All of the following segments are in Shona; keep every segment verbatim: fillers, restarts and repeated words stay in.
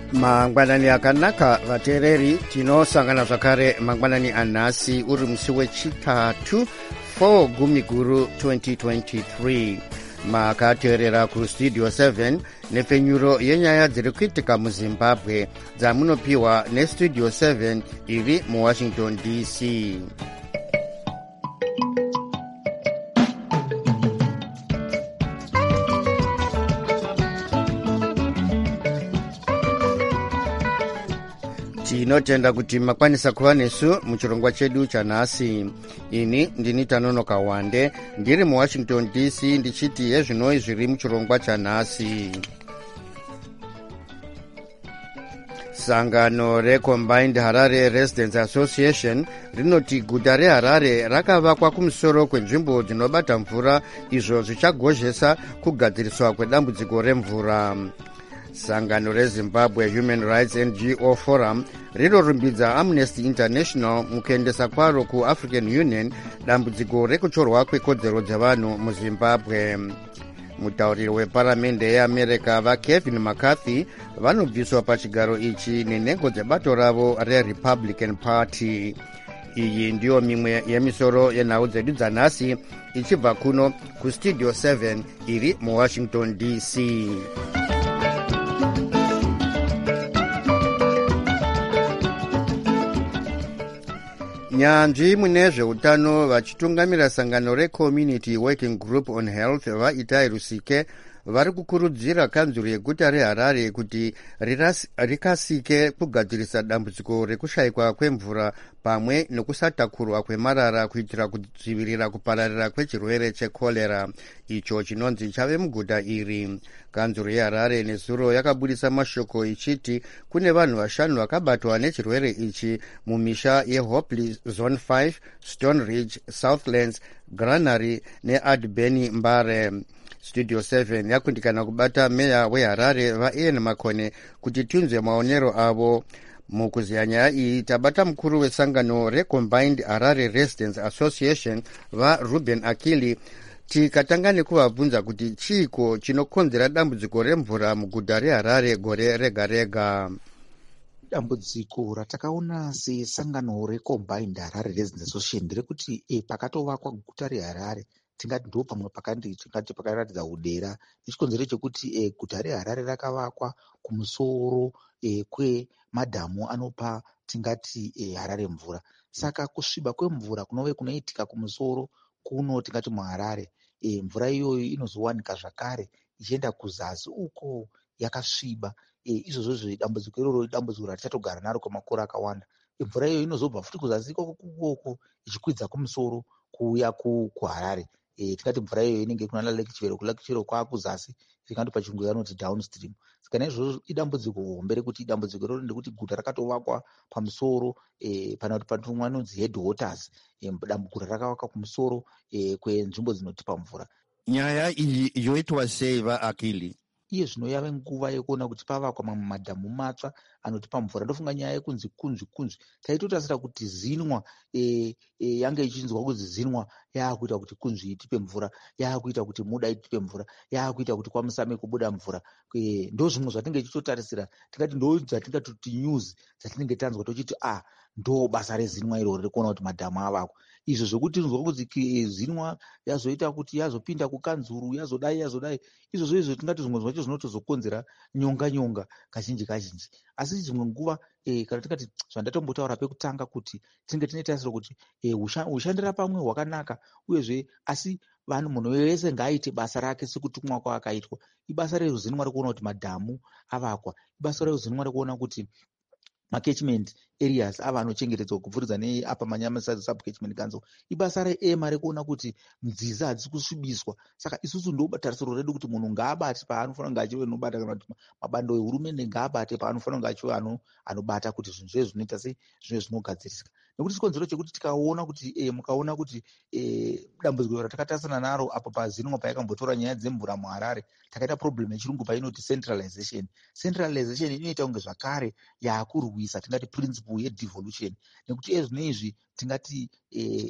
mangwanani akanaka vateereri, tinosangana zvakare mangwanani anhasi uri musi wechitatu four gumiguru twenty twenty-three. makateerera kustudio seven nepfenyuro yenyaya dziri kuitika muzimbabwe dzamunopiwa nestudio seven iri muwashington D C. tinotenda kuti makwanisa kuva nesu muchirongwa chedu chanhasi. ini ndini Tanonoka Wande ndiri muwashington D C ndichiti yezvinoi zviri muchirongwa chanhasi. sangano recombined Harare Residents Association rinoti guta reharare rakavakwa kumusoro kwenzvimbo dzinobata mvura, izvo zvichagozhesa kugadziriswa kwedambudziko remvura. sangano rezimbabwe Human Rights N G O Forum rinorumbidza Amnesty International mukuendesa kwaro kuAfrican Union dambudziko rekuchorwa kwekodzero dzevanhu muzimbabwe. mutauriri weparamende yeamerica vaKevin McCarthy vanobviswa pachigaro ichi nenhengo dzebato ravo reRepublican Party. iyi ndiyo mimwe yemisoro yenhau dzedu dzanhasi ichibva kuno kustudio seven iri muwashington D C. nyanzvi mune zveutano vachitungamira sangano reCommunity Working Group on Health vaItai Rusike vari kukurudzira kanzuro yeguta reHarare kuti rikasike kugadzirisa dambudziko rekushayikwa kwemvura pamwe nekusatakurwa kwemarara kuitira kudzivirira kupararira kwechirwere chekorera icho chinonzi chave muguta iri. kanzuro yeHarare nezuro yakabudisa mashoko ichiti kune vanhu vashanu vakabatwa nechirwere ichi mumisha yeHopley Zone five, Stone Ridge, Southlands, Granary neAdbeni Mbare. studio seven yakundikana kubata meya weHarare vaIan Makone kuti tinzwe maonero avo. mukuziya nyaya iyi tabata mukuru wesangano recombined Harare Residents Association vaRuben Akili tikatanga nekuvabvunza kuti chiiko chinokonzera dambudziko remvura muguta reHarare gore rega rega. dambudziko ratakaona sesangano recombined Harare Residents Association nderekuti e, pakatovakwa guta reHarare tingati ndo pamwe pakandi tingati pakaratidza udera nechikonzero chekuti e, guta reHarare rakavakwa kumusoro e, kwemadhamu anopa tingati e, Harare mvura. saka kusviba kwemvura kunove kunoitika kumusoro kuno tingati muHarare e, mvura iyoyo inozowanika zvakare ichienda kuzasi uko yakasviba. e, izvozvo zvedambudziko iroro dambudziko ratichatogara naro kwemakore akawanda. e, mvura iyoyo inozobva futi kuzasi ikoko kukoko ichikwidza kumusoro kuuya kuHarare. E, tikati mvura iyoyo inenge kunana Lake Chivero, kuLake Chivero kwakuzasi tikati pachirungu vanoti downstream. saka naizvozvo idambudziko hombe rekuti dambudziko iroro ndekuti guta rakatovakwa pamusoro e, pana kuti patumwa anonzi headwaters e, dambudziko rakavakwa kumusoro e, kwenzvimbo dzinotipa mvura. nyaya iyi yoitwa sei vaAkili? iye zvino yave nguva yekuona kuti pavakwa mamwe madhamu matsva anotipa mvura. ndofunga nyaya yekunzi kunzvi kunzvi taitotasira kuti zinwa e, e, yange ichinzwa kuzi zinwa yaakuita kuti kunzvi itipe mvura, yaakuita kuti muda itipe mvura, yaakuita kuti kwamusame kubuda mvura. e, ndo zvimwe zvatinge tichitotarisira tingati ndo dzatingati news dzatinenge tanzwa tochiti a ndo basa rezinwa iroro rekuona kuti madhamu avakwa. izvo zvokuti tinzwa kuti zinwa yazoita kuti yazopinda kukanzuru yazodai yazodai izvozvo izvo tingati zvimwe zvacho zvinotozokonzera nyonga nyonga kazhinji kazhinji. asi zvimwe nguva e, kana tingati zvandatombotaura pekutanga kuti tinenge tine tarisiro kuti e, hushandira pamwe hwakanaka uyezve asi vanhu munhu wese ngaaite basa rake sekutumwa kwaakaitwa. ibasa reruzinwa rekuona kuti madhamu avakwa, ibasa reruzinwa rekuona kuti macatchment areas ava anochengetedzwa kupfuridza neapa Manyamasa Sub-Catchment Council. ibasa reema rekuona kuti nziza hadzisi kusvibiswa. saka isusu ndo tarisiro redu kuti munhu ngaabate paanofanira kunge achive anobata, kana kuti mabando ehurumende ngaabate paanofanira kunge achive anobata kuti zvinhu zvezvi zvinoita sei zvinhu zvinogadzirisika. nekuti chikonzero chekuti tikaona kuti e, mukaona kuti e, dambudziko ratakatarisana naro apo pazinwa payakambotora nyaya dzemvura muHarare takaita problem yechirungu painoti centralization. centralization inoita kunge zvakare yaakurwisa tingati principle yedevolution. nekuti ezvino izvi tingati e,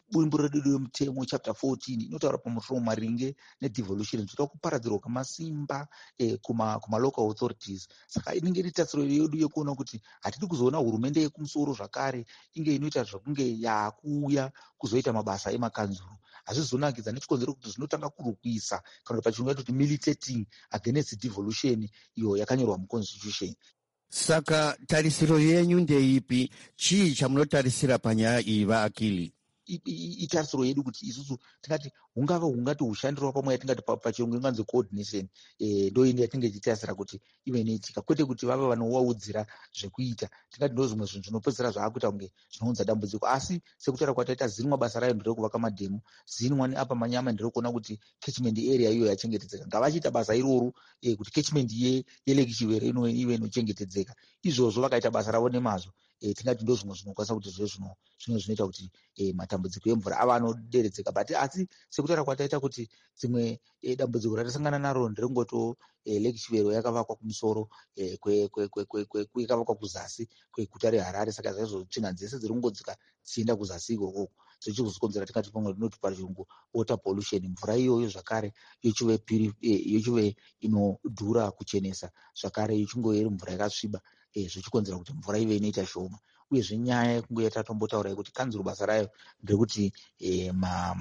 bumbiro redu remutemo chapter fourteen inotaura pamusoro maringe nedevolution zvinoda kuparadzirwa kwemasimba eh, kuma, kuma local authorities. Saka inenge iri tarisiro yedu yekuona kuti hatidi kuzoona hurumende yekumusoro zvakare inge inoita zvakunge yakuuya kuzoita mabasa emakanzuru. Hazvizonakidza nechikonzero kuti zvinotanga kurukwisa kana pachirungu kuti militating against devolution iyo yakanyorwa muconstitution. Saka tarisiro yenyu ndeipi? Chii chamunotarisira panyaya iyi vaakili? Itarisiro yedu kuti isusu tingati hungava hungati hushandiro pamwe yatingati pachirungu inganzi coordination eh, ndo ine yatinge tichitarisira kuti ive neitika, kwete kuti vave vanowaudzira zvekuita. Tingati ndo zvimwe zvinhu zvinopedzera zvaakuita kunge zvinounza dambudziko, asi sekutaura kwataita Zinwa basa rayo ndiro kuvaka madhemu, Zinwa neapa Manyama ndiro kuona kuti catchment area iyo yachengetedzeka. Ngavachiita basa iroro eh, kuti catchment ye yeLake Chivere ino ive inochengetedzeka. Izvozvo vakaita basa ravo nemazvo. E, tingati ndo zvimwe zvinokwanisa kuti zve zvino zvino zvinoita kuti e, matambudziko emvura ava anoderedzeka. But asi sekutaura kwataita kuti dzimwe e, dambudziko ratasangana naro nderengoto e, Lake Chivero yakavakwa kumusoro e, kwe kwe kwe kwe kwe yakavakwa kuzasi kweguta reHarare. Saka zvaizvo tsvina dzese dzirongodzika dzichienda kuzasi ikoko zvichizokonzera tingati pamwe rinoti pachirungu water pollution. Mvura iyoyo zvakare yochive piri e, yochive inodhura kuchenesa, zvakare yochingove mvura yakasviba e, zvichikonzera kuti mvura ive inoita shoma. Uyezve nyaya yekunge yatatombotaura kuti kanzuru basa rayo ndekuti e,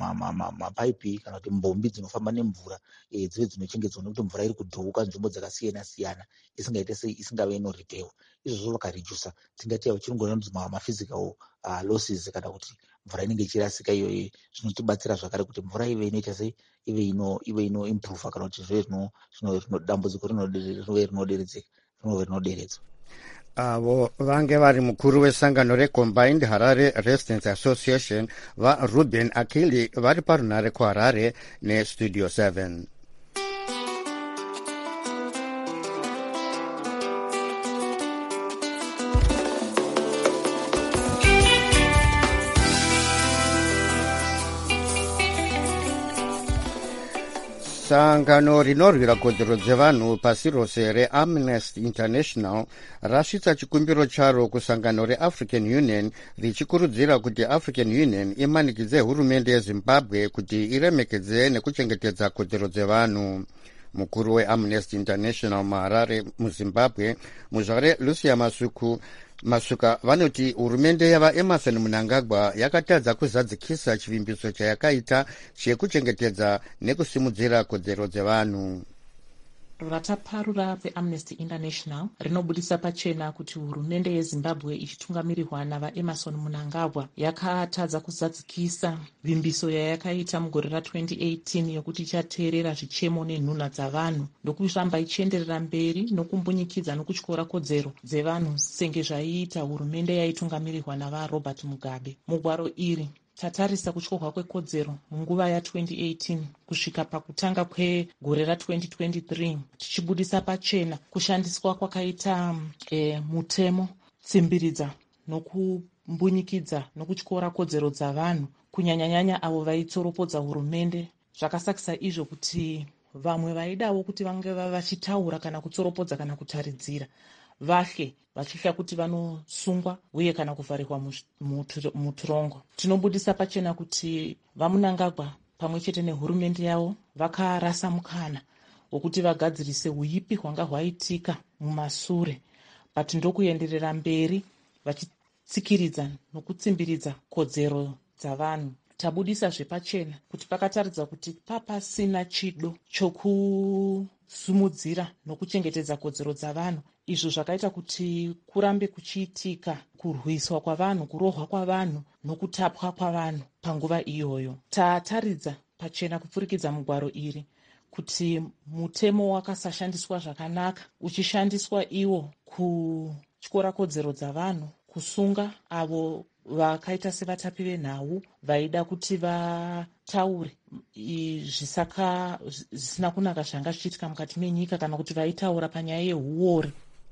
mapaipi ma, ma, ma kana kuti mbombi dzinofamba nemvura e, dzive dzinochengetedzwa nekuti mvura iri kudhouka nzvimbo dzakasiyana siyana isingaite sei isingave inoripewa. Izvozvo vakaredusa tingati vachirungu vanonzi maphysical uh, losses kana kuti mvura inenge ichirasika iyoyo. Zvinotibatsira zvakare kuti mvura ive inoita sei ive ino ive ino improve kana kuti zvive zvino dambudziko rinove rinoderedzeka rinove rinoderedzwa. Avo vange vari mukuru wesangano reCombined Harare Residents Association vaRuben Akili vari parunare kuHarare neStudio seven. Sangano rinorwira kodzero dzevanhu pasi rose reAmnesty International rasvitsa chikumbiro charo kusangano reAfrican Union richikurudzira kuti African Union imanikidze hurumende yeZimbabwe kuti iremekedze nekuchengetedza kodzero dzevanhu. Mukuru weAmnesty International muHarare muZimbabwe muzvare Lucia Masuku Masuka vanoti hurumende yava Emerson Mnangagwa yakatadza kuzadzikisa chivimbiso chayakaita chekuchengetedza nekusimudzira kodzero dzevanhu. Rataparura veAmnesty International rinobudisa pachena kuti hurumende yeZimbabwe ichitungamirirwa navaEmerson Mnangagwa yakatadza kuzadzikisa vimbiso yayakaita mugore ra twenty eighteen yokuti ichateerera zvichemo nenhunha dzavanhu ndokuramba ichienderera mberi nokumbunyikidza nokutyora kodzero dzevanhu senge zvaiita hurumende yaitungamirirwa navaRobert Mugabe. Mugwaro iri tatarisa kutyorwa kwekodzero munguva ya twenty eighteen kusvika pakutanga kwegore ra twenty twenty-three tichibudisa pachena kushandiswa kwakaita e, mutemo tsimbiridza nokumbunyikidza nokutyora kodzero dzavanhu kunyanyanyanya avo vaitsoropodza hurumende. Zvakasakisa izvo kuti vamwe vaidawo kuti vange vachitaura kana kutsoropodza kana kutaridzira vahle vachihla kuti vanosungwa uye kana kuvharirwa muturongo. Tinobudisa pachena kuti vaMnangagwa pamwe chete nehurumende yavo vakarasa mukana wokuti vagadzirise huipi hwanga hwaitika mumasure, but ndokuenderera mberi vachitsikiridza nokutsimbiridza kodzero dzavanhu. Tabudisa zvepachena kuti pakataridza kuti papasina chido chokusumudzira nokuchengetedza kodzero dzavanhu, izvo zvakaita kuti kurambe kuchiitika kurwiswa kwavanhu, kurohwa kwavanhu nokutapwa kwavanhu panguva iyoyo. Tataridza pachena kupfurikidza mugwaro iri kuti mutemo wakasashandiswa zvakanaka, uchishandiswa iwo kutyora kodzero dzavanhu, kusunga avo vakaita sevatapi venhau vaida kuti vataure zvisaka zvisina kunaka zvanga zvichiitika mukati menyika kana kuti vaitaura panyaya yehuori.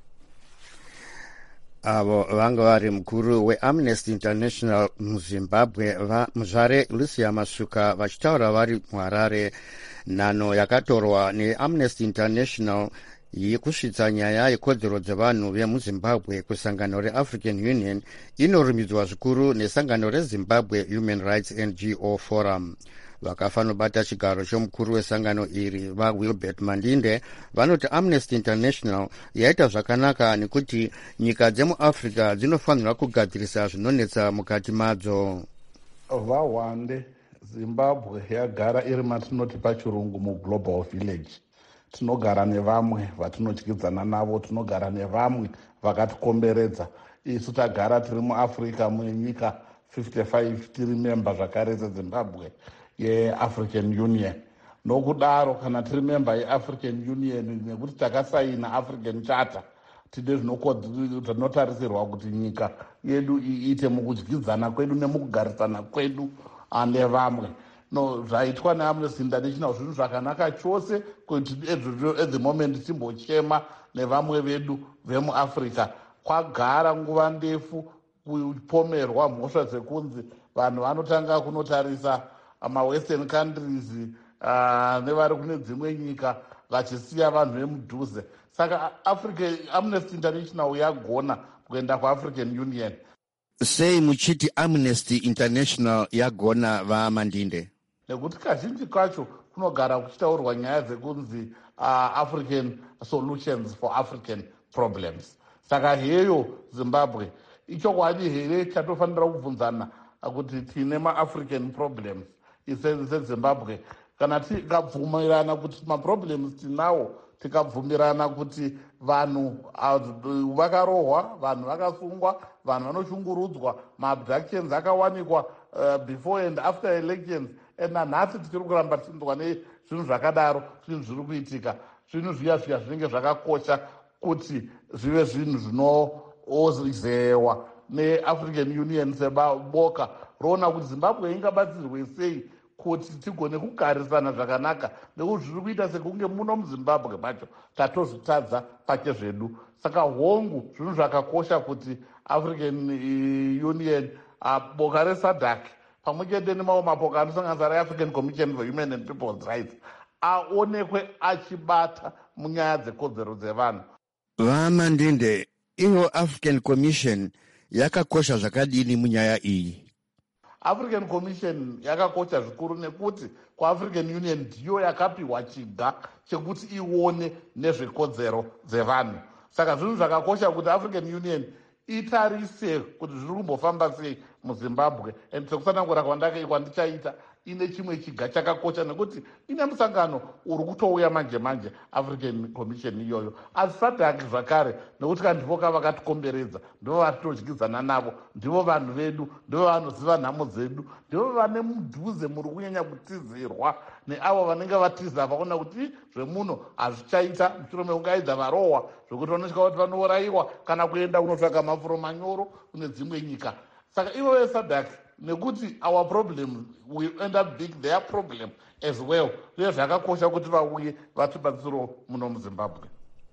Avo vanga vari mukuru weAmnesty International muZimbabwe muzvare Lucia Masuka vachitaura vari muHarare. Nhano yakatorwa neAmnesty International yekusvitsa nyaya yekodzero dzevanhu vemuzimbabwe kusangano reafrican union inorumidzwa zvikuru nesangano rezimbabwe human rights N G O forum. Vakafanobata chigaro chomukuru wesangano iri vaWilbert Mandinde vanoti Amnesty International yaita zvakanaka nekuti nyika dzemuafrica dzinofanira kugadzirisa zvinonetsa mukati madzo. Vahwande Zimbabwe yagara iri matinoti pachirungu muglobal village. Tinogara nevamwe vatinodyidzana navo, tinogara nevamwe vakatikomberedza. Isu tagara tiri muAfrica munyika fifty-five tiri memba zvakare zeZimbabwe yeAfrican Union. Nokudaro kana tiri memba yeAfrican Union nekuti takasaina African Charter, tide zvinotarisirwa kuti nyika yedu iite mukudyidzana kwedu nemukugarisana kwedu nevamwe. No, zvaitwa neAmnesty International zvinhu zvakanaka chose kuti at the moment timbochema nevamwe vedu vemuAfrica. Kwagara nguva ndefu kupomerwa mhosva dzekunzi vanhu vanotanga kunotarisa ama-western countries uh, nevari kune dzimwe nyika vachisiya vanhu vemudhuze. Saka Africa, Amnesty International yagona kuenda kuAfrican Union. Sei muchiti Amnesty International yagona vaMandinde? Nekuti kazhinji kacho kunogara kuchitaurwa nyaya dzekunzi uh, African solutions for African problems. Saka heyo Zimbabwe ichokwadi here chatofanira kubvunzana kuti tine ma-African problems seZimbabwe. Kana tikabvumirana kuti ma-problems tinawo, tikabvumirana kuti vanhu vakarohwa, vanhu vakasungwa, vanhu vanoshungurudzwa, ma-abductions akawanikwa uh, before and after elections, ena nhasi tichiri kuramba tindwa nezvinhu zvakadaro, zvinhu zviri kuitika, zvinhu zviya zviya zvinenge zvakakosha kuti zvive zvinhu zvinozewa neAfrican Union seboka roona kuti Zimbabwe ingabatsirwe sei kuti tigone kugarisana zvakanaka, nekuti zviri kuita sekunge muno muZimbabwe macho tatozvitadza pake zvedu. Saka hongu zvinhu zvakakosha kuti African Union, boka reSADC pamwe chete nemamwe mapoka anosanganisa reAfrican Commission for Human and People's Rights aonekwe achibata munyaya dzekodzero dzevanhu. VaMandinde, iyo African Commission yakakosha zvakadini munyaya iyi? African Commission yakakosha zvikuru nekuti kuAfrican Union ndiyo yakapiwa chiga chekuti ione nezvekodzero dzevanhu. Saka zvinhu zvakakosha kuti African Union itarise kuti zviri kumbofamba sei muZimbabwe. And sekusanangura kwandakaitwa ndichaita ine chimwe chiga chakakosha nekuti ine musangano uri kutouya manje manje African Commission iyoyo. Asi SADC zvakare nekuti kandivo kavakatikomberedza, ndivo vatodyidzana navo, ndivo vanhu vedu, ndivo vanoziva nhamo dzedu, ndivo vane mudhuze muri kunyanya kutizirwa neavo vanenge vatiza vaona kuti zvemuno hazvichaita mushure mekungaidza varohwa zvokuti vanosvika kuti vanourayiwa kana kuenda kunotsvaga mafuro manyoro kune dzimwe nyika. Saka ivo veSADC nekuti our problem we end up being their problem as well, uye zvakakosha kuti vauye vatibatsiro muno muZimbabwe.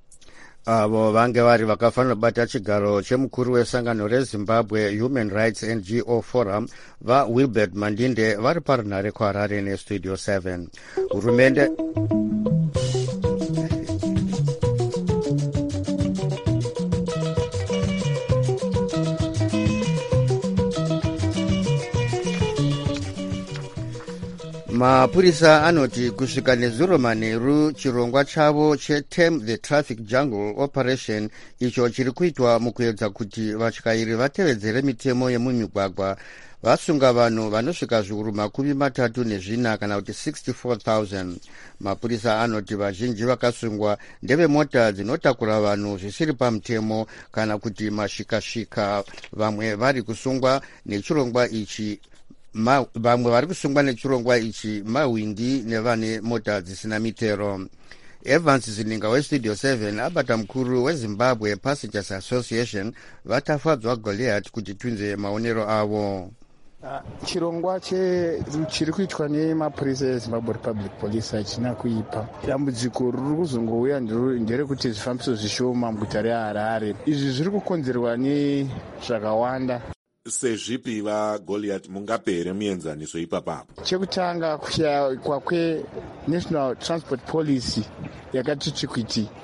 Avo vange vari vakafanira kubata chigaro chemukuru wesangano reZimbabwe Human Rights N G O Forum vaWilbert Mandinde vari parunhare kuHarare neStudio seven. Hurumende Mapurisa anoti kusvika nezuro manheru chirongwa chavo cheTame the Traffic Jungle Operation icho chiri kuitwa mukuedza kuti vatyairi vatevedzere mitemo yemumigwagwa vasunga vanhu vanosvika zviuru makumi matatu nezvina kana kuti sixty-four thousand. Mapurisa anoti vazhinji vakasungwa ndevemota dzinotakura vanhu zvisiri pamutemo kana kuti mashikashika. Vamwe vari kusungwa nechirongwa ichi Ma, vamwe vari kusungwa nechirongwa ichi mawindi nevane mota dzisina mitero. Evans Zininga weStudio seven abata mukuru weZimbabwe Passengers Association vatafadzwa Goliath kuti twinze maonero avo. Uh, chirongwa chiri kuitwa nemapurisa eZimbabwe Republic Police hachina kuipa. Dambudziko riri kuzongouya nderekuti zvifambiso zvishoma muguta reHarare. Izvi zviri kukonzerwa nezvakawanda. Sezvipi vaGoliath mungapere muenzaniso ipapapo? Chekutanga kushaya kwakwe National Transport Policy yakati kuti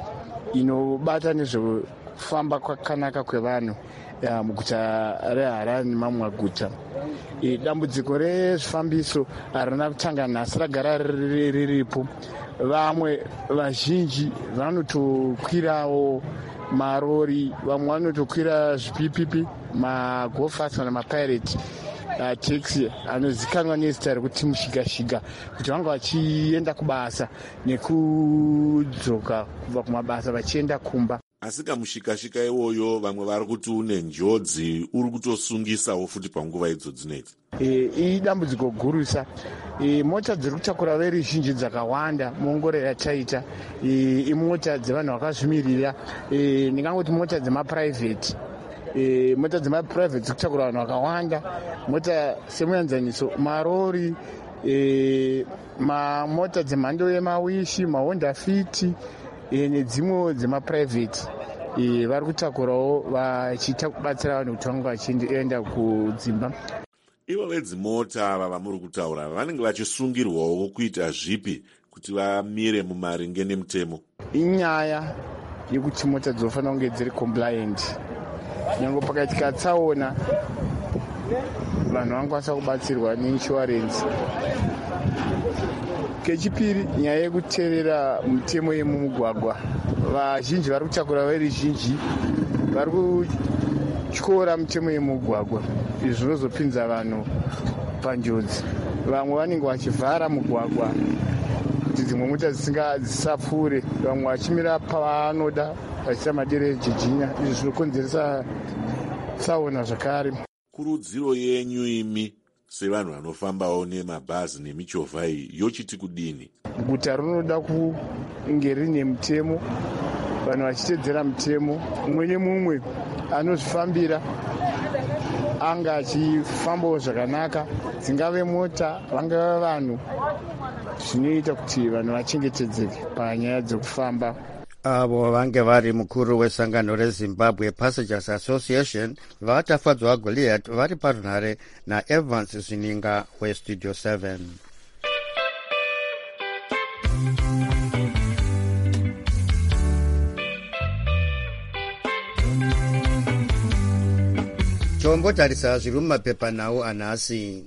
inobata nezvekufamba kwakanaka kwevanhu muguta reHarare nemamwe maguta. Dambudziko rezvifambiso harina kutanga nhasi, ragara riripo. Vamwe vazhinji vanotokwirawo marori, vamwe vanotokwira zvipipipi, magofas kana mapirate uh, taxi anozikanwa nezita rekuti mushikashika, kuti vanga vachienda kubasa nekudzoka kubva kumabasa vachienda kumba. Asi kamushikashika iwoyo vamwe vari kuti une njodzi uri kutosungisawo futi panguva idzodzi nedzi. E, idambudziko gurusa. E, mota dziri kutakura veruzhinji dzakawanda muongoro yataita. E, imota dzevanhu vakazvimirira. E, ndingangoti mota dzemapurivheti. E, mota dzemapurivheti dziri kutakura vanhu vakawanda. Mota semuenzaniso marori, e, mamota dzemhando yemawishi, mahonda fiti, e, nedzimwe dzemapurivheti. E, vari kutakurawo vachiita kubatsira vanhu kuti vange vachienda kudzimba. Ivo vedzimota ava vamuri kutaura vanenge vachisungirwawo kuita zvipi kuti vamire mumaringe nemutemo? Inyaya yekuti mota dzinofanira kunge dziri compliant. Nyange pakaitika tsaona vanhu vangakwanisa kubatsirwa neinsurance. Kechipiri, nyaya yekuteerera mitemo yemumugwagwa. Vazhinji vari kutakura veruzhinji vari kutyora mitemo yemugwagwa. Izvi zvinozopinza vanhu panjodzi. Vamwe vanenge vachivhara mugwagwa kuti dzimwe mota dzisapfuure, vamwe vachimira pavanoda vachiita maderejijinya. Izvi zvinokonzeresa tsaona zvakare. Kurudziro yenyu imi sevanhu vanofambawo nemabhazi nemichovha iyi yochiti kudini? Guta rinoda kunge rine mutemo, vanhu vachiteedzera mutemo. Mumwe nemumwe anozvifambira anga achifambawo zvakanaka, dzingave mota, vangava vanhu, zvinoita kuti vanhu vachengetedzeke panyaya dzekufamba. Avo vange vari mukuru wesangano reZimbabwe Passengers Association vatafadzwa Goliath vari parunhare naEvans Zininga weStudio seven. Tombotarisa zviri mumapepa nawo anhasi.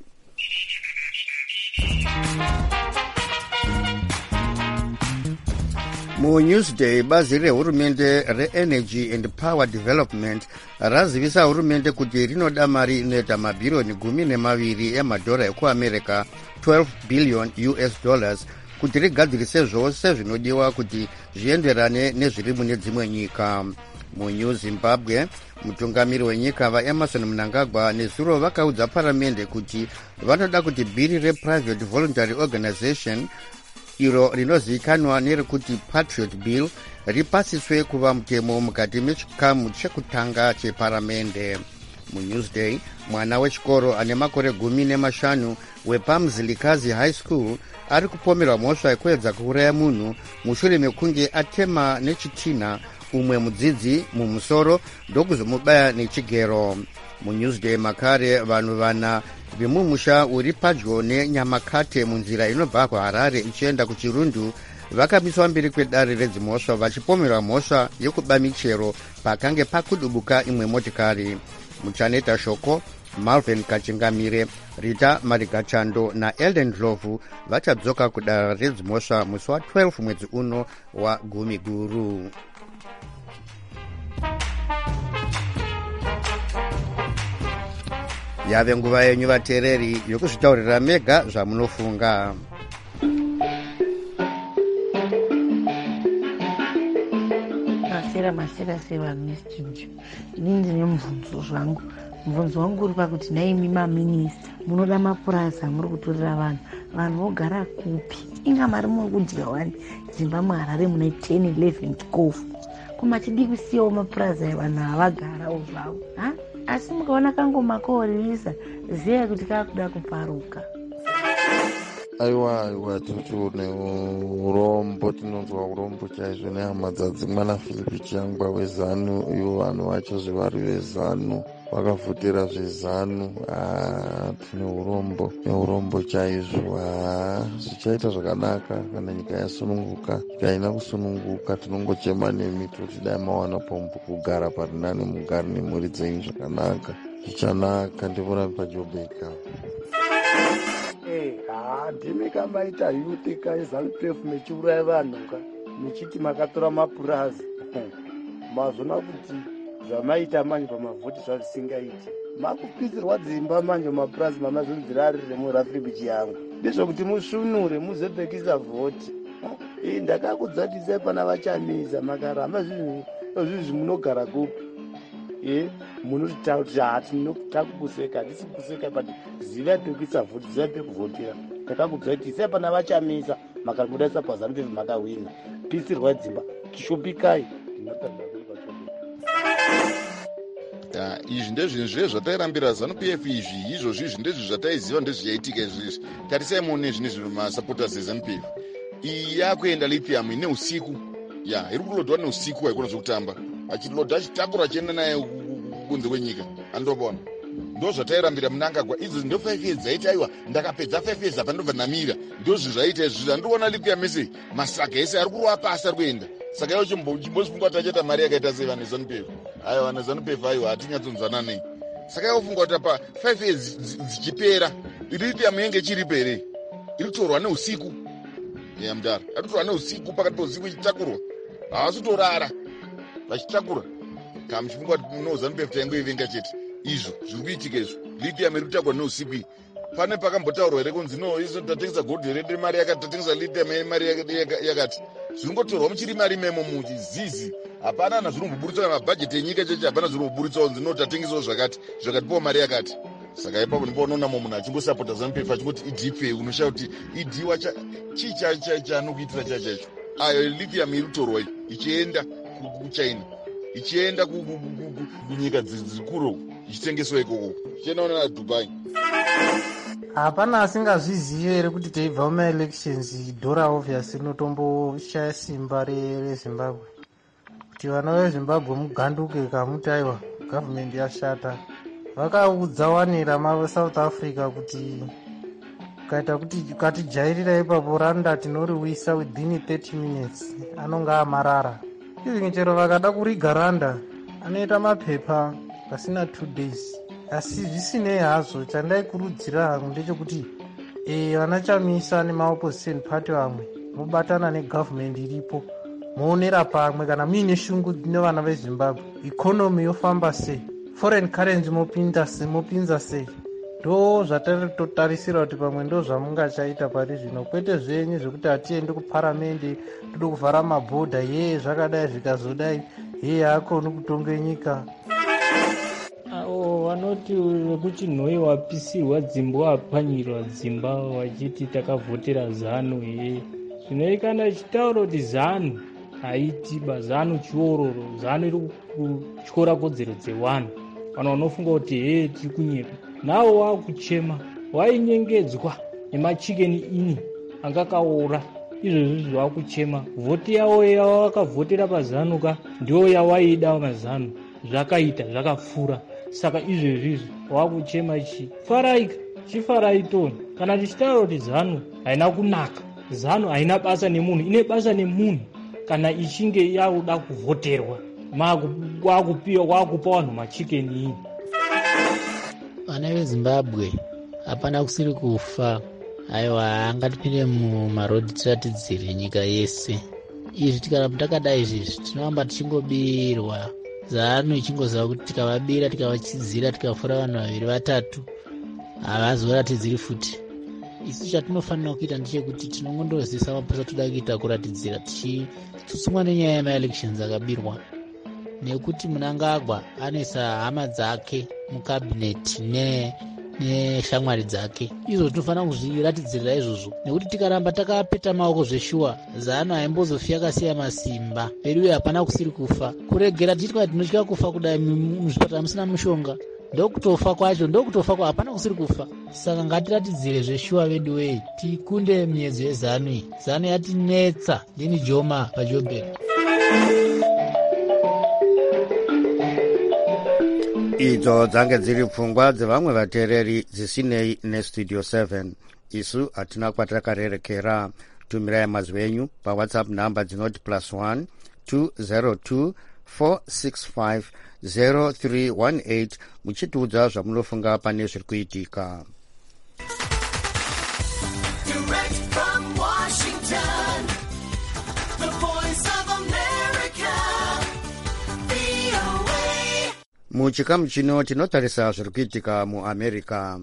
MuNewsday, bazi rehurumende reEnergy and Power Development razivisa hurumende kuti rinoda mari inoita mabhiriyoni gumi nemaviri emadhora ekuamerica twelve billion U S dollars kuti rigadzirise zvose zvinodiwa kuti zvienderane nezviri mune dzimwe nyika. MuNew Zimbabwe, mutungamiri wenyika vaEmerson Mnangagwa nezuro vakaudza paramende kuti vanoda kuti bhiri rePrivate Voluntary Organization iro rinozivikanwa nerekuti Patriot Bill ripasiswe kuva mutemo mukati mechikamu chekutanga cheparamende. MuNewsday, mwana wechikoro ane makore gumi nemashanu wepaMzilikazi High School ari kupomerwa mhosva yekuedza kuuraya munhu mushure mekunge atema nechitina umwe mudzidzi mumusoro ndokuzomubaya nechigero. MuNewsday makare, vanhu vana vemumusha uri padyo neNyamakate munzira inobva kuHarare ichienda kuChirundu vakamiswa mberi kwedare redzimhosva vachipomerwa mhosva yekuba michero pakange pakudubuka imwe motikari. Muchaneta shoko, Malvin Kachingamire, Rita Marigachando naElden Ndlovu vachadzoka kudare redzimhosva musi wa12 mwedzi uno wagumi guru. Yave nguva yenyu vateereri yokuzvitaurira mega zvamunofunga. Masera masera sevanhu studio. Ini ndine mubvunzo zvangu. Mubvunzo wangu uri pakuti naimi maminista munoda mapurasa muri kutorera vanhu. Vanhu vogara kupi? Inga mari muri kudya wani Zimbabwe Harare mune ten eleven twelve. Koma chidi kusiyawo mapurasa evanhu havagarawo zvavo. Ha? Asi mukaona kangoma koorivisa ziya kuti kakuda kuparuka. Aiwa aiwa tinotione urombo, tinonzwa urombo chaizvo nehama dzadzimwana Philip Chiyangwa wezanu, ivo vanhu vacho zvevari vezanu. vakavhotera zvezanu. Tine urombo neurombo chaizvo. Zvichaita zvakanaka kana nyika yasununguka. Nyika haina kusununguka, tinongochema nemi toti dai mawana pombo kugara pari nani, mugari nemhuri dzenyu zvakanaka. Zvichanaka. Ndivona pajobeka. Ndimi kamaita yutika eZANU-P F mechiuraya vanhu ka mechiti makatora mapurazi. Mazona kuti zvamaita manje pamavhoti zvazvisingaiti. Makupisirwa dzimba manje mapurazi mamazonzira ari remurafiribichi yangu. Ndizvo kuti musvinure muzobhekisa vhoti. Eh, ndakakudzatisa pana vachamisa makaramba zvinhu zvinhu munogara kupi. Eh, munoti kuti hatinotakuseka, hatisi kuseka but ziva pekuisa vhoti, ziva pekuvhotera. Ndakakudzatisa pana vachamisa makamudaisa paZANU-P F makawina. Pisirwa dzimba tishopikai. Ndinotanda kuti izvi ndezvinhu zve zvatairambira ZANU-P F izvi izvozvi izvi ndezvi zvataiziva ndezvichaitika izvizvi. Tarisai muone zvine zvino masupporters eZANU-P F iyi yakuenda lithium ine usiku ya iri kulodwa neusiku haikona zvekutamba achilodha achitakura achienda naye kunze kwenyika andobona ndo zvatairambira Mnangagwa. Idzi ndo five years dzaiti aiwa ndakapedza five years apa ndobva namira ndozvi zvaita izvi andiona lithium mese masaga ese ari kurova pasi ari kuenda saka iwo chimbozvifungwa kuti achaita mari yakaita sei vane ZANU-P F aiwa vane ZANU-P F aiwa hatinyatsonzana nei saka iwo fungwa kuti apa five years dzichipera lithium yenge ichiripo here iri kutorwa neusiku ya mudara ari kutorwa neusiku pakati pousiku ichitakurwa havasi kutorara vachitakura kana muchifungwa kuti no ZANU-P F taingoivenga chete izvo zviri kuitika izvo lithium iri kutakurwa neusiku iyi pane pakambotaurwa here kunzi no izvo tatengesa gold here mari yakati tatengesa lithium mari yakati zviringotorwa muchiri mari memo muchizizi hapana na zviri kumboburitsa mabhajeti enyika cheche hapana zviri kumboburitsawo nzi no tatengesawo zvakati zvakatipawo mari yakati saka ipapo ndimboonona munhu achingosapota ZANU-P F achingoti idife unoshaa kuti idiwa chii chaanokuitira chacho chacho ayo lithium iri kutorwa ichienda kuchina ichienda kunyika dzikuru ichitengeswa ikoko ichienda ona naDubai. Hapana asingazvizivi here kuti teibva mumaelections dhora obviously rinotomboshaya simba reZimbabwe kuti vana veZimbabwe muganduke kamuti aiwa gavhumende yashata. Vakaudzawanira maSouth Africa kuti ukaita kuti ukatijairira ipapo randa tinoriwisa within thirty minutes anonga amarara. Izvi chero vakada kuriga randa anoita mapepa pasina two days. Asi zvisinei hazvo chandaikurudzira hangu ndechekuti eh vana chamisa nemaopposition party vamwe mubatana negavhumende iripo muonera pamwe kana muine shungu nevana veZimbabwe economy yofamba sei foreign currency mopinda sei mopinza sei ndo zvatatotarisira kuti pamwe ndo zvamungachaita pari zvino kwete zvenyu zvekuti hatiendi kuparamende todi kuvhara mabhodha ye zvakadai zvikazodai ye hakoni kutonge nyika. Vanoti vekuti nhoi wapisirwa dzimba wapanyirwa dzimba wachiti takavhotera ZANU ye zvinoikana ichitaura kuti ZANU haitiba ZANU chiororo ZANU iri kutyora kodzero dzevanhu vanhu vanofunga kuti he tiri kunyepa nawo waakuchema wainyengedzwa nemachikeni ini angakaora izvozvi zvavakuchema vhoti yavo yavakavhotera paZANU ka ndiyo yawaida maZANU zvakaita zvakapfuura saka izvezvizvi wakuchema ichi faraika chifaraitoni kana tichitaura kuti ZANU haina kunaka ZANU haina basa nemunhu ine basa nemunhu kana ichinge yakuda kuvhoterwa wakupiwa wakupa vanhu machikeni ini. Vana veZimbabwe hapana kusiri kufa aiwa angatipinde mumarodhi tiratidzire nyika yese izvi tikaramba takadai izvizvi tinoramba tichingobirwa ZANU ichingoziva kuti tikavabira tikavachidzira tikafura vanhu vaviri vatatu havazoratidziri futi. Isu chatinofanira kuita ndechekuti tinongondozisa mapurisa toda kuita kuratidzira tichitsutsumwa nenyaya yemaelections akabirwa nekuti Mnangagwa anoisa hama dzake mukabineti neshamwari dzake izvo tinofanira kuzviratidzirira izvozvo nekuti tikaramba takapeta maoko zveshuwa ZANU haimbozofia kasiya masimba peruye hapana kusiri kufa kuregera tichitwa tinotya kufa kudai muzvipatara musina mushonga ndokutofa kwacho ndokutofa kwa hapana kusiri kufa saka ngatiratidzire zveshuwa vedu wei tikunde miedzo yeZANU iyi ZANU yatinetsa ndini Joma paJombera. idzo dzange dziri pfungwa dzevamwe vateereri dzisinei nestudio seven. Isu hatina kwatakarerekera. Tumirai mazwi enyu pawhatsapp namba dzinoti plus one two zero two four six five zero three one eight muchitiudza zvamunofunga pane zviri kuitika. Muchikamu chino tinotarisa zviri kuitika muamerica.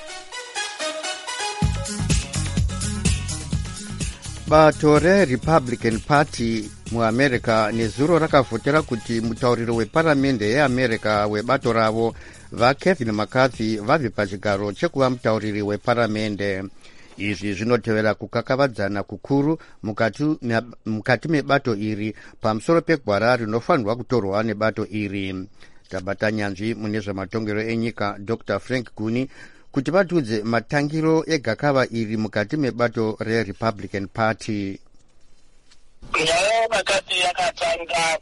Bato reRepublican Party muamerica nezuro rakavhotera kuti mutauriri weparamende yeamerica webato ravo vaKevin McCarthy vabve pachigaro chekuva mutauriri weparamende. Izvi zvinotevera kukakavadzana kukuru mukati, mukati mebato iri pamusoro pegwara rinofanirwa kutorwa nebato iri. Tabata nyanzvi mune zvematongero enyika Doctor Frank Guni kuti vatiudze matangiro egakava iri mukati mebato reRepublican Party. Nyaya McCarthy yakatanga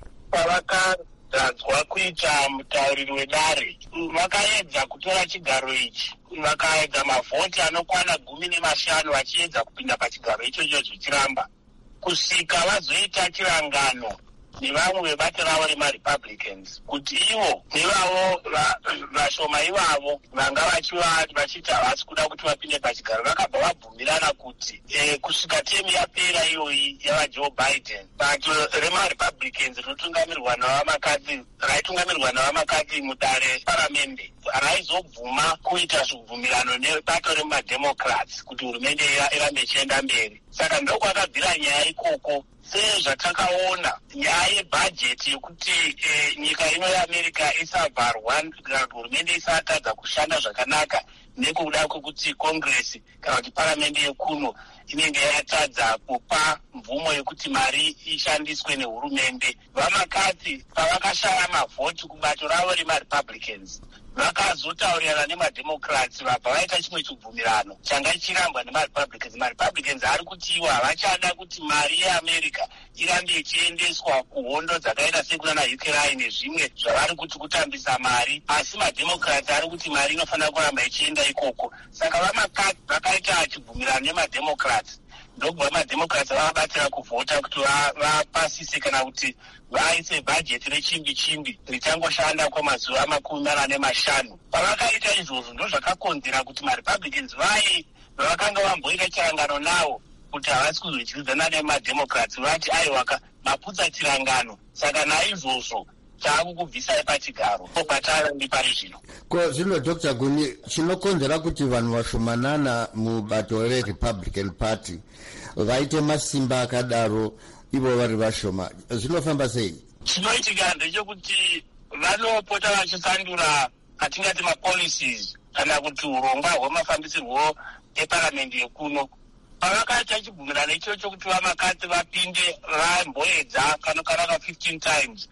pavakagadzwa kuita mutauriri wedare. Vakaedza kutora chigaro ichi, vakaedza mavhoti anokwana gumi nemashanu vachiedza kupinda pachigaro ichocho zvichiramba, kusvika vazoita chirangano nevamwe vebato ravo remaRepublicans kuti ivo nevavo vashoma ivavo vanga vachiti havasi kuda kuti vapinde pachigaro. Vakabva vabvumirana kuti e, kusvika temu yapera iyoyi yavaJoe Biden, bato remaRepublicans rinotungamirwa navaMcCarthy raitungamirirwa navaMcCarthy mudare paramende raizobvuma kuita zvibvumirano nebato remaDemocrats kuti hurumende irambe ichienda mberi. Saka ndokwakabvira nyaya ikoko. Sezvatakaona nyaya yebhajeti yekuti e, nyika ino yeAmerica isavharwa kana kuti hurumende isatadza kushanda zvakanaka nekuda kwekuti kongresi kana kuti paramende yekuno inenge yatadza kupa mvumo yekuti mari ishandiswe nehurumende. VaMcCarthy pavakashaya mavhoti kubato ravo remaRepublicans vakazotaurirana nemaDemocrats vabva vaita chimwe chibvumirano changa chirambwa nemaRepublicans. MaRepublicans ari kuti ivo havachada kuti mari yeAmerica irambe ichiendeswa kuhondo dzakaita sekunana Ukraine nezvimwe zvavari kuti kutambisa mari, asi maDemocrats ari kuti mari inofanira kuramba ichienda ikoko. Saka vaMcCarthy vakaita chibvumirano nemaDemocrats, ndokubva maDemocrats vavabatsira kuvhota kuti vapasise kana kuti vaise bhajeti rechimbi chimbi richangoshanda kwemazuva makumi mana nemashanu. Pavakaita izvozvo ndo zvakakonzera kuti maRepublicans vai vakanga vamboita chirangano navo kuti havasi kuzodyidzana nemaDemocrats vati aiwaka maputsa chirangano. Saka naizvozvo taakukubvisai pachigaro patara ndi pari zvino. Ko zvino Doctor Guni, chinokonzera kuti vanhu vashomanana mubato reRepublican Party vaite masimba akadaro ivo vari vashoma, zvinofamba sei? Chinoitika ndechekuti vanopota vachisandura atingati mapolicies kana kuti urongwa hwemafambisirwo eparamende yekuno. Pavakaita chibvumirano ichocho kuti vaMcCarthy vapinde vamboedza kanokanaka fifteen times,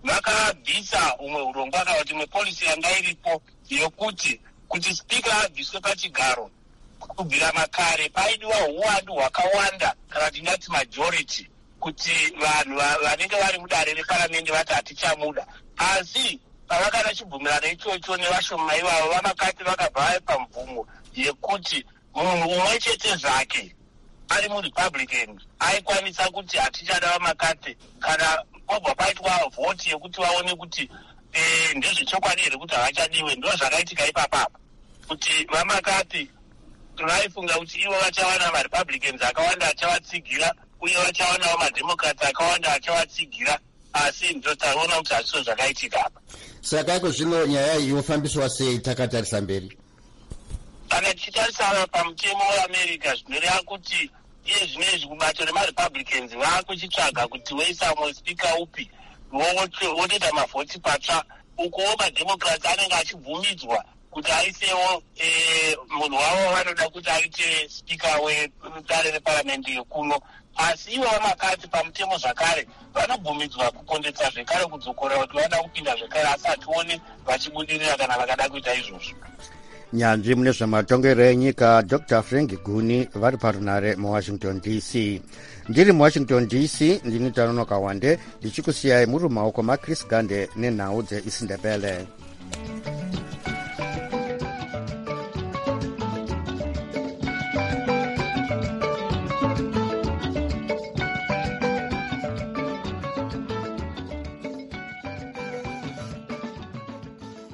vakabvisa umwe urongwa kana kuti imwe policy yanga iripo yokuti kuti spika abviswe pachigaro kubvira makare paidiwa uwandu hwakawanda kana kuti ndati majority kuti vanhu vanenge vari mudare reparamende vati hatichamuda. Asi pavakana chibvumirano ichocho nevashoma ivavo vaMcCarthy vakabva vaipa mvumo yekuti munhu umwe chete zvake ari muRepublican aikwanisa kuti hatichada vaMcCarthy kana kwabva paitwa vhoti yekuti vaone kuti eh, ndezvechokwadi here kuti havachadiwe. Ndo zvakaitika ipapapa kuti vaMcCarthy vaifunga kuti ivo vachawana maRepublicans akawanda achavatsigira uye vachawanawo maDemocrats akawanda achavatsigira, asi ndo taona kuti hazviso zvakaitika apa. Saka iko zvino nyaya iyi yofambiswa sei takatarisa mberi? Kana tichitarisana pamutemo weAmerica zvinoreva kuti iye zvinezvi kubato remaRepublicans vaakuchitsvaga kuti weisamwe spika upi votoita mavhoti patsva, ukowo maDemocrats anenge achibvumidzwa kuti aisewo munhu wavo vanoda kuti aite spika wedare reparamende yekuno. Asi ivo vaMcCarthy pamutemo zvakare vanobvumidzwa kukondetsa zvekare kudzokora kuti vada kupinda zvekare, asi hationi vachibudirira kana vakada kuita izvozvo. Nyanzvi mune zvematongero enyika Doctor Frank Guni vari parunare muWashington D C. Ndiri muWashington D C ndini Tanonoka Wande ndichikusiyai muri mumaoko maChris Gande nenhau dzeIsindebele.